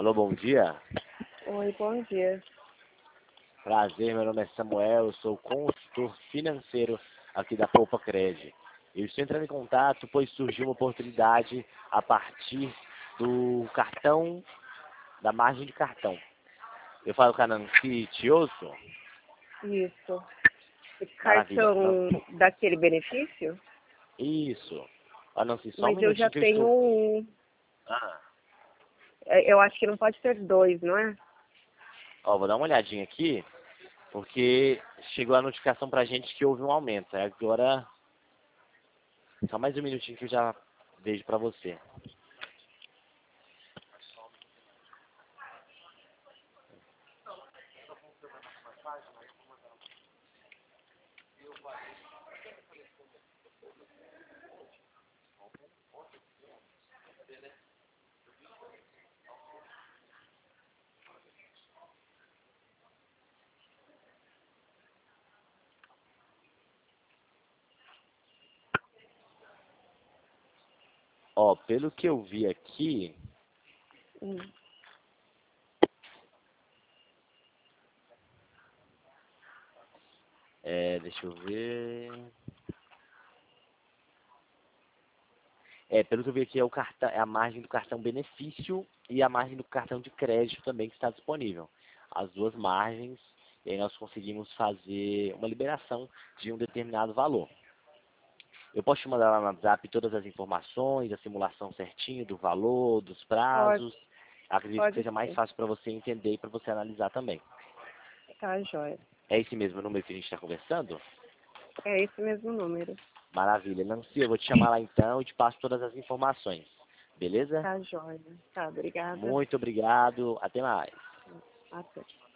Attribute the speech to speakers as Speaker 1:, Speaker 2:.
Speaker 1: Alô, bom dia.
Speaker 2: Oi, bom dia.
Speaker 1: Prazer, meu nome é Samuel, eu sou consultor financeiro aqui da Poupa Cred. Eu estou entrando em contato, pois surgiu uma oportunidade a partir do cartão, da margem de cartão. Eu falo com a Nancy Tioso.
Speaker 2: Isso.
Speaker 1: Maravilha.
Speaker 2: Cartão daquele benefício?
Speaker 1: Isso. Ó, Nancy, só um
Speaker 2: Mas eu já
Speaker 1: minutinho que eu
Speaker 2: tenho
Speaker 1: estou...
Speaker 2: um.
Speaker 1: Ah,
Speaker 2: Eu acho que não pode ter dois, não é?
Speaker 1: ó, vou dar uma olhadinha aqui, porque chegou a notificação pra gente que houve um aumento. Agora, só mais um minutinho que eu já vejo pra você. Ó, pelo que eu vi aqui,
Speaker 2: Hum.
Speaker 1: deixa eu ver. Pelo que eu vi aqui é o cartão, é a margem do cartão benefício e a margem do cartão de crédito também que está disponível. As duas margens, e aí nós conseguimos fazer uma liberação de um determinado valor. Eu posso te mandar lá no WhatsApp todas as informações, a simulação certinho do valor, dos
Speaker 2: Pode,
Speaker 1: prazos. Acredito que
Speaker 2: pode
Speaker 1: seja mais
Speaker 2: ser.
Speaker 1: fácil para você entender e para você analisar também.
Speaker 2: Tá, joia.
Speaker 1: É esse mesmo número que a gente está conversando?
Speaker 2: É esse mesmo número.
Speaker 1: Maravilha. Nancy, eu vou te chamar lá então e te passo todas as informações. Beleza?
Speaker 2: Tá, joia. Tá, obrigada.
Speaker 1: Muito obrigado. Até mais.
Speaker 2: Até.